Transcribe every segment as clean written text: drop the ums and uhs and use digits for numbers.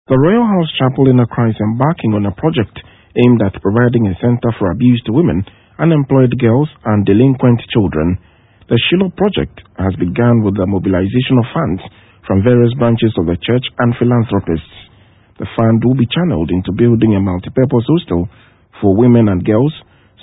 The Royal House Chapel in Accra is embarking on a project aimed at providing a center for abused women, unemployed girls, and delinquent children. The Shiloh project has begun with the mobilization of funds from various branches of the church and philanthropists. The fund will be channeled into building a multipurpose hostel for women and girls,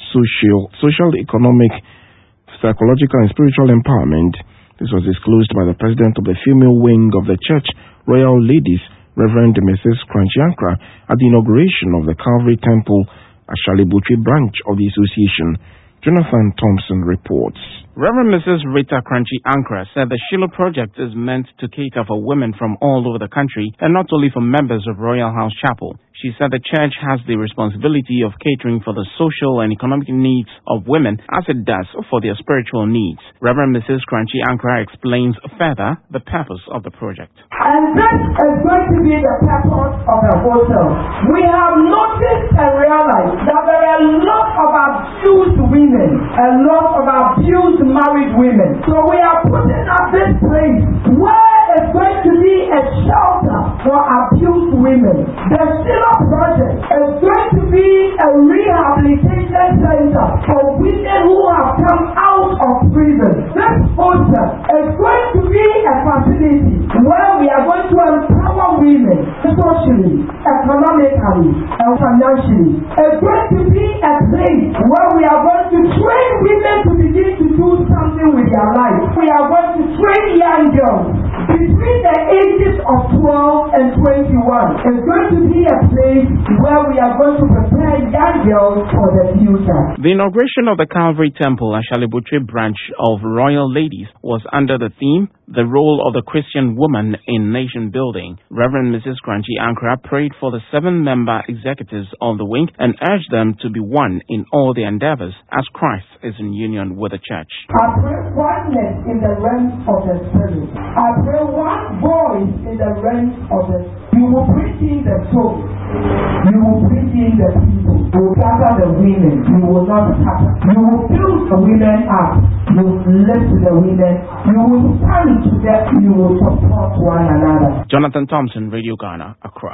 social, economic, psychological, and spiritual empowerment. This was disclosed by the president of the female wing of the church, Royal Ladies, Reverend Mrs. Kranchi Ankrah, at the inauguration of the Calvary Temple, Ashali-Botwe branch of the association. Jonathan Thompson reports. Reverend Mrs. Rita Kranchi Ankrah said the Shiloh project is meant to cater for women from all over the country and not only for members of Royal House Chapel. She said the church has the responsibility of catering for the social and economic needs of women as it does for their spiritual needs. Reverend Mrs. Kranchi Ankrah explains further the purpose of the project. And this is going to be the purpose of the hotel. We have noticed and realized that there are a lot of abused women, a lot of abused married women. So we are putting up this place where it's going to be a shelter for abused women. The Shiloh project is going to be a rehabilitation center for women who have come out of prison. This hotel is going to be a facility where we are going to empower women socially, economically, and financially. It's going to be a place where we are going to train women to begin to do something with their life. We are going to train young girls between the ages of 12 and 21. It's going to be a place where we are going to prepare young girls for the future. The inauguration of the Calvary Temple, Ashali-Botwe branch of Royal Ladies, was under the theme, The Role of the Christian Woman in Nation Building. Reverend Mrs. Kranchi Ankrah prayed for the 7-member executives of the wing and urged them to be one in all their endeavors as Christ is in union with the church. I pray oneness in the realm of the Spirit. I pray one voice in the realm of the Spirit. You will preach in the soul. You will preach in the people. You will gather the women. You will not scatter. You will build the women up. You will lift the women. You will stand together. You will support one another. Jonathan Thompson, Radio Ghana, Accra.